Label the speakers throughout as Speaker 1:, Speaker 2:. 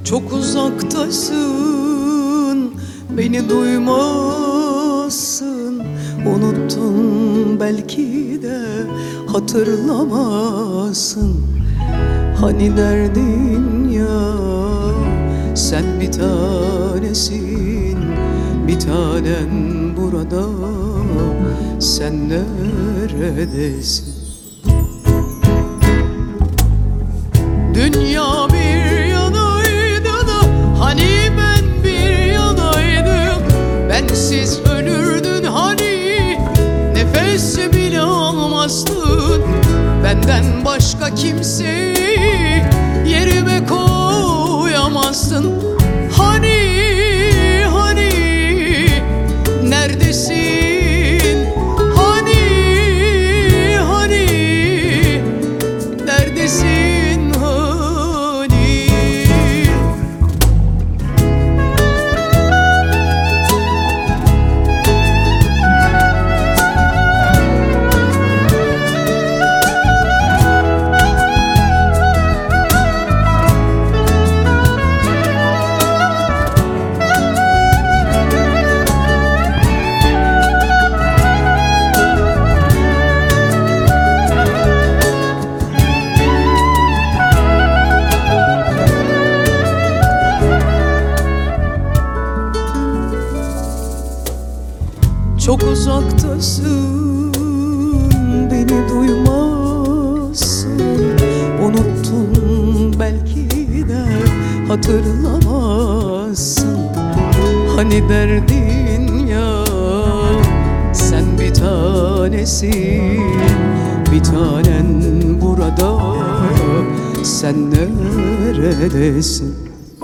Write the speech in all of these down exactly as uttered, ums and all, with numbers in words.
Speaker 1: Çok uzaktasın, beni duymazsın. Unuttun belki de hatırlamazsın. Hani derdin ya, sen bir tanesin. Bir tanen burada, sen neredesin? Dünya bir yanaydı da hani ben bir yanaydım. Bensiz ölürdün hani, nefes bile almazdın. Benden başka kimseyi yerime koyamazdın. Hani, hani, neredesin? Hani, hani, neredesin? Çok uzaktasın, beni duymazsın. Unuttun belki de hatırlamazsın. Hani derdin ya, sen bir tanesin. Bir tanen burada, sen neredesin?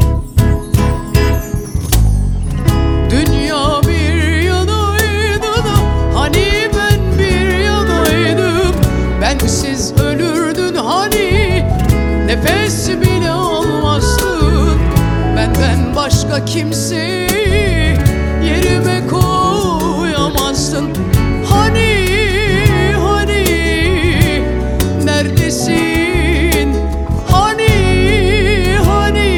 Speaker 1: Dünya bir yanaydı da hani ben bir yanaydım. Bensiz ölürdün hani, nefes bile almazdın. Benden başka kimseyi yerime koyamazdın. Hani, hani, neredesin? Hani, hani,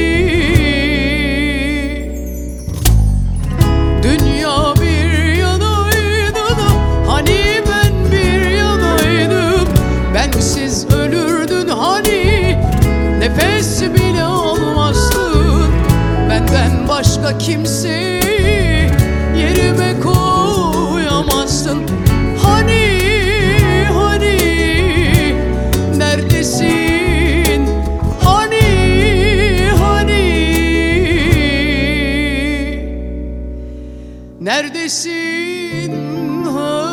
Speaker 1: dünya bir yanaydı da hani ben bir yanaydım. Bensiz ölürdün hani, nefes bile almazdın. Benden başka kimseyi yerime koyamazdın. Hani, hani, neredesin? Hani, hani, neredesin?